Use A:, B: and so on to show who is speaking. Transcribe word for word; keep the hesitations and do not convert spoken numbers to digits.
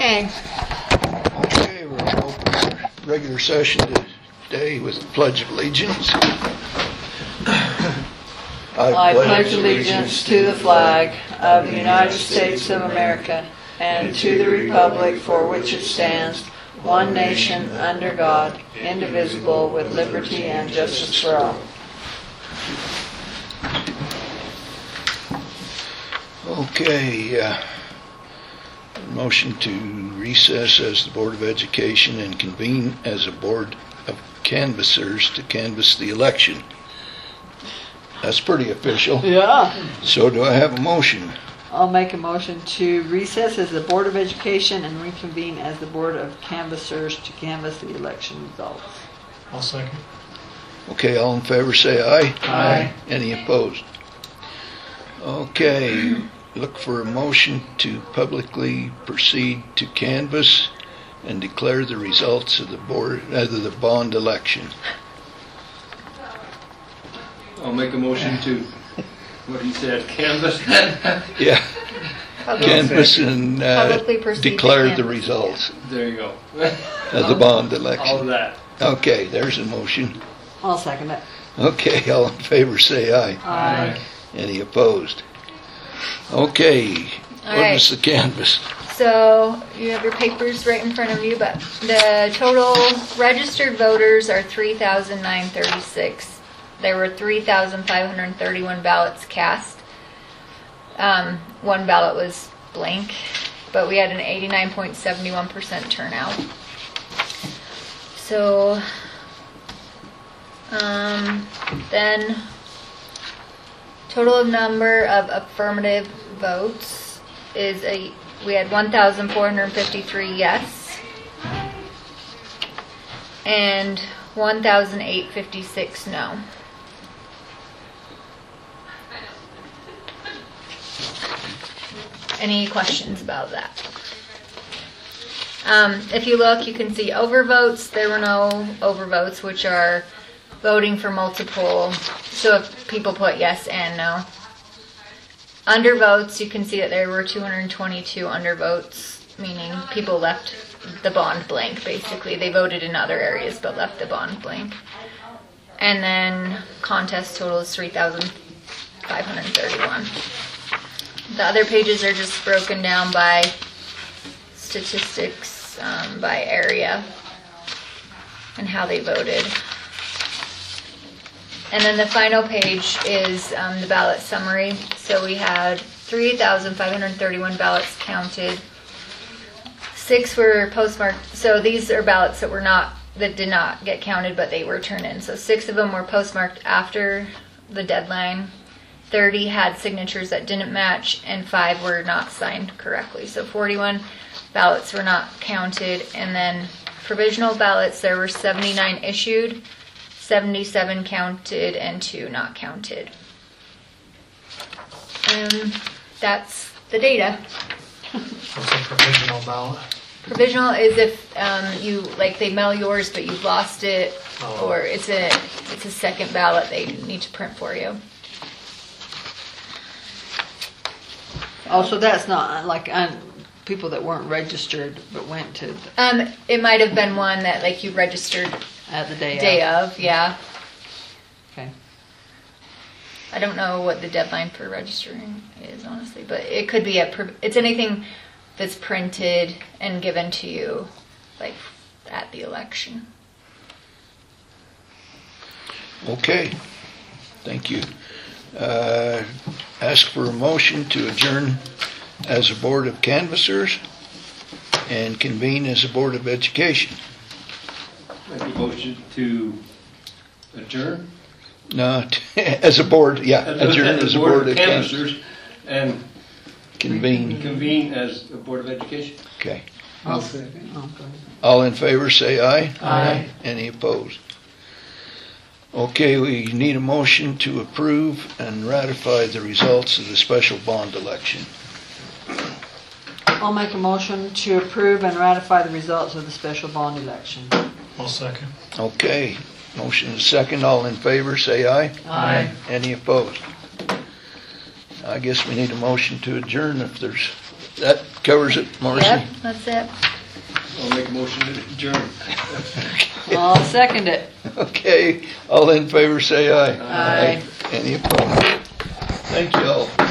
A: Okay.
B: Okay, we're going to open our regular session today with the Pledge of Allegiance.
C: I pledge allegiance to the flag of the United States of America and to the republic for which it stands, one nation, under God, indivisible, with liberty and justice for all.
B: Okay, uh, motion to recess as the Board of Education and convene as a board of canvassers to canvass the election. That's pretty official.
C: Yeah.
B: So do I have a motion?
C: I'll make a motion to recess as the Board of Education and reconvene as the Board of Canvassers to canvass the election results.
D: I'll second.
B: Okay, all in favor say aye.
C: Aye.
B: Any opposed? Okay, look for a motion to publicly proceed to canvass and declare the results of the board, uh, the bond election.
E: I'll make a motion to, what he said, canvass.
B: Yeah,
A: Public-
B: canvass and uh,
A: Publicly proceed to
B: declare the
A: canvass.
B: results
E: There you go.
B: of the bond
E: All of
B: election.
E: that.
B: Okay, there's a motion.
C: I'll second it.
B: Okay, all in favor say aye.
C: Aye.
B: Any opposed? Okay,
A: All
B: what
A: right.
B: is the canvass?
A: So you have your papers right in front of you, but the total registered voters are three thousand nine hundred thirty-six. There were three thousand five hundred thirty-one ballots cast. Um, one ballot was blank, but we had an eighty-nine point seven one percent turnout. So, um, then total number of affirmative votes is a we had one thousand four hundred fifty-three yes and one thousand eight hundred fifty-six no. Any questions about that? Um, if you look, you can see overvotes. There were no overvotes, which are voting for multiple. So if people put yes and no. Undervotes, you can see that there were two hundred twenty-two undervotes, meaning people left the bond blank, basically. They voted in other areas but left the bond blank. And then contest total is three thousand five hundred thirty-one. The other pages are just broken down by statistics, um, by area, and how they voted. And then the final page is um, the ballot summary. So we had three thousand five hundred thirty-one ballots counted. Six were postmarked. So these are ballots that were not, that did not get counted, but they were turned in. So six of them were postmarked after the deadline. thirty had signatures that didn't match, and five were not signed correctly. So forty-one ballots were not counted. And then provisional ballots, there were seventy-nine issued, seventy-seven counted, and two not counted. Um, that's the data.
D: What's a provisional ballot?
A: Provisional is if um, you, like, they mail yours but you've lost it,
D: Oh.
A: or it's a it's a second ballot they need to print for you.
C: Also, that's not like um, people that weren't registered but went to
A: Um, it might have been one that, like, you registered
C: at the day,
A: day
C: of.
A: of, yeah.
C: Okay.
A: I don't know what the deadline for registering is, honestly, but it could be a. pr- It's anything that's printed and given to you, like, at the election.
B: Okay, thank you. Uh, ask for a motion to adjourn as a board of canvassers and convene as a board of education.
E: Make a motion to adjourn.
B: No, as a board, yeah, adjourn as a board of canvassers.
E: canvassers and
B: Convene,
E: convene as a Board of Education.
B: okay.
C: I'll second. Oh, go ahead.
B: All in favor, say aye.
C: Aye.
B: Any opposed? Okay, we need a motion to approve and ratify the results of the special bond election.
C: I'll make a motion to approve and ratify the results of the special bond election.
D: I'll second.
B: Okay, motion is second. All in favor, say aye.
C: Aye.
B: Any opposed? I guess we need a motion to adjourn if there's that covers it, Marcy?
A: Yep, that's it.
E: I'll make a motion to adjourn.
C: I'll second it.
B: Okay, all in favor say aye.
C: Aye.
B: Any opposed? Thank you all.